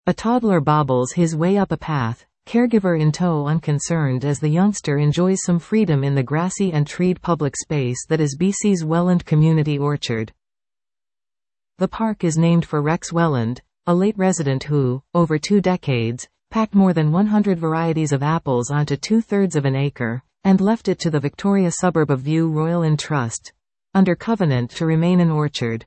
A toddler bobbles his way up a path, caregiver in tow unconcerned as the youngster enjoys some freedom in the grassy and treed public space that is BC's Welland Community Orchard. The park is named for Rex Welland, a late resident who, over 2 decades, packed more than 100 varieties of apples onto 2/3 of an acre, and left it to the Victoria suburb of View Royal in trust, under covenant to remain an orchard.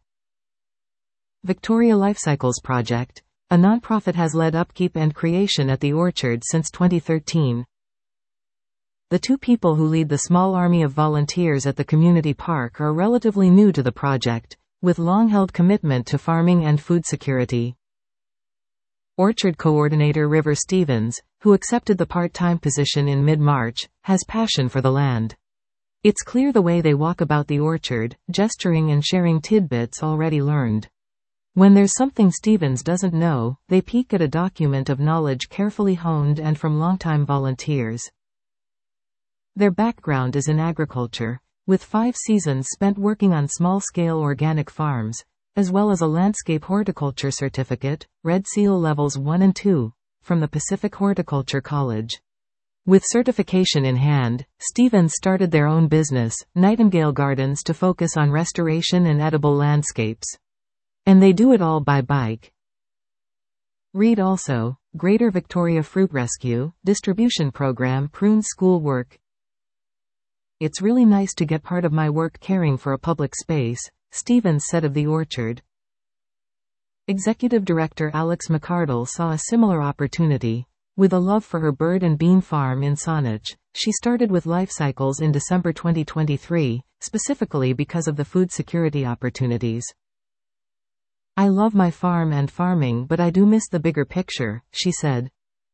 Victoria Lifecycles Project, a non-profit, has led upkeep and creation at the orchard since 2013. The 2 people who lead the small army of volunteers at the community park are relatively new to the project, with long-held commitment to farming and food security. Orchard coordinator River Stevens, who accepted the part-time position in mid-March, has passion for the land. It's clear the way they walk about the orchard, gesturing and sharing tidbits already learned. When there's something Stevens doesn't know, they peek at a document of knowledge carefully honed and from longtime volunteers. Their background is in agriculture, with 5 seasons spent working on small-scale organic farms, as well as a landscape horticulture certificate, Red Seal Levels 1 and 2, from the Pacific Horticulture College. With certification in hand, Stevens started their own business, Nightingale Gardens, to focus on restoration and edible landscapes. And they do it all by bike. Read also, Greater Victoria Fruit Rescue, Distribution Program prunes school work. It's really nice to get part of my work caring for a public space, Stevens said of the orchard. Executive Director Alex McCardle saw a similar opportunity. With a love for her bird and bean farm in Saanich, she started with Lifecycles in December 2023, specifically because of the food security opportunities. "I love my farm and farming, but I do miss the bigger picture," she said.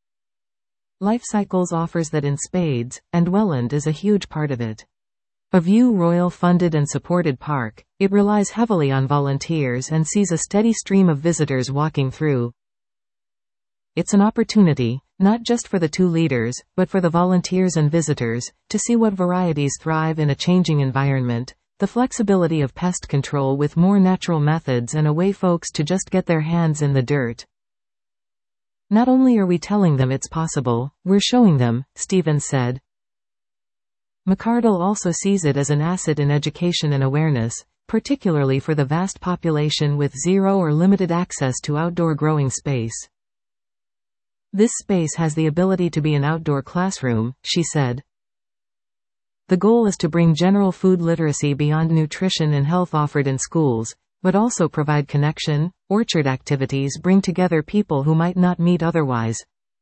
Lifecycles offers that in spades, and Welland is a huge part of it. A View Royal funded and supported park, it relies heavily on volunteers and sees a steady stream of visitors walking through. It's an opportunity, not just for the 2 leaders, but for the volunteers and visitors, to see what varieties thrive in a changing environment, the flexibility of pest control with more natural methods, and a way folks to just get their hands in the dirt. "Not only are we telling them it's possible, we're showing them," Stevens said. McCardle also sees it as an asset in education and awareness, particularly for the vast population with zero or limited access to outdoor growing space. "This space has the ability to be an outdoor classroom," she said. The goal is to bring general food literacy beyond nutrition and health offered in schools, but also provide connection. Orchard activities bring together people who might not meet otherwise.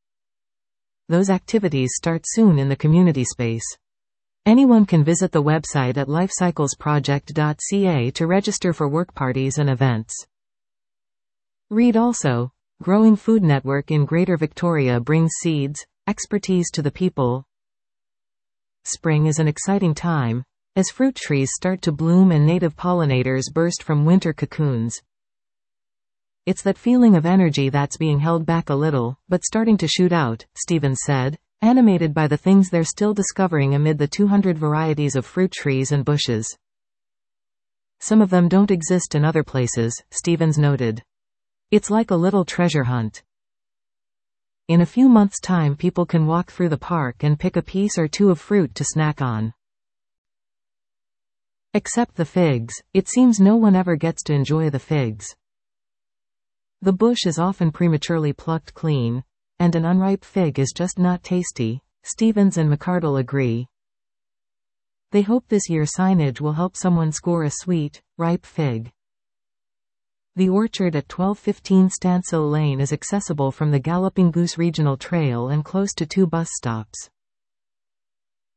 Those activities start soon in the community space. Anyone can visit the website at lifecyclesproject.ca to register for work parties and events. Read also, Growing Food Network in Greater Victoria brings seeds, expertise to the people. Spring is an exciting time, as fruit trees start to bloom and native pollinators burst from winter cocoons. It's that feeling of energy that's being held back a little, but starting to shoot out, Stevens said, animated by the things they're still discovering amid the 200 varieties of fruit trees and bushes. Some of them don't exist in other places, Stevens noted. It's like a little treasure hunt. In a few months' time, people can walk through the park and pick a piece or 2 of fruit to snack on. Except the figs, it seems no one ever gets to enjoy the figs. The bush is often prematurely plucked clean, and an unripe fig is just not tasty, Stevens and McCardle agree. They hope this year's signage will help someone score a sweet, ripe fig. The orchard at 1215 Stansell Lane is accessible from the Galloping Goose Regional Trail and close to 2 bus stops.